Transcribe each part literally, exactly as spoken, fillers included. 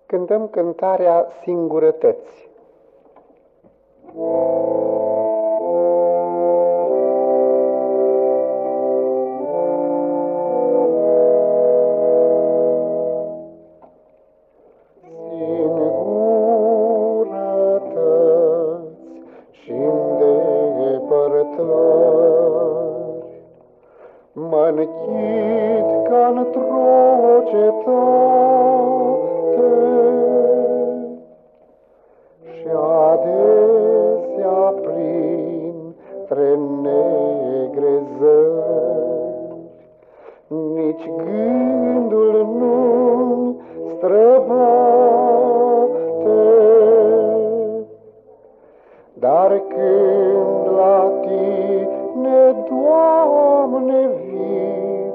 Cântăm cântarea Singurătăți. Singurătăți și-ndepărtări, mă închid ca într-o cetate și adesea printre negre zări nici gândul nu-mi străbate. Dar când la Tine, Doamne, vin,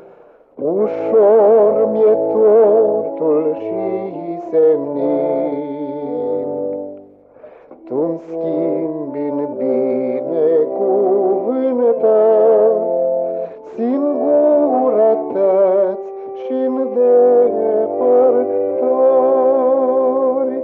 ușor mi-e totul și senin. Tu-mi schimbi în binecuvântări, singurătăți și-n depărtări.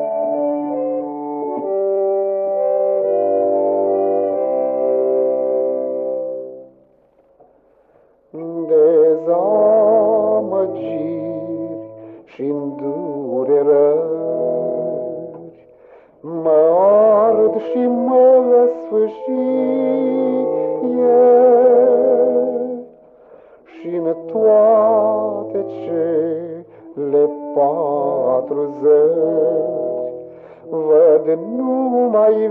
Dezamăgiri și-ndurerări mă ard și mă sfâșie, și-n toate cele patru zări văd numai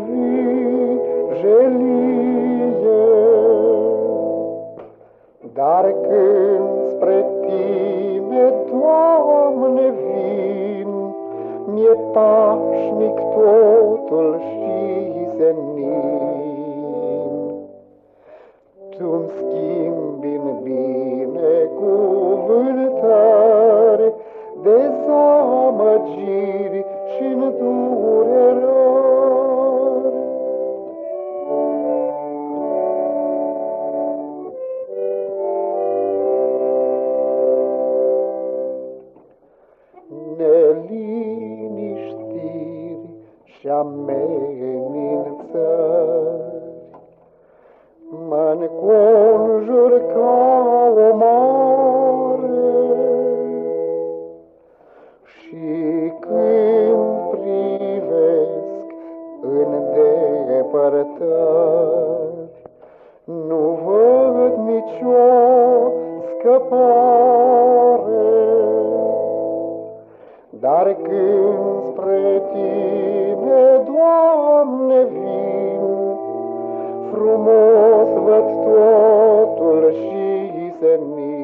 vijelie. Dar când spre Tine, Doamne, vin, mi-e pașnic totul și senin. Tu-mi schimbi în binecuvântări, dezamăgiri și-n durerări. Neliniștiri și amenințări mă înconjur ca o mare, și când privesc în depărtări nu văd nicio scăpare. Dar când spre Tine, Doamne, vin, frumos văd totul și senin.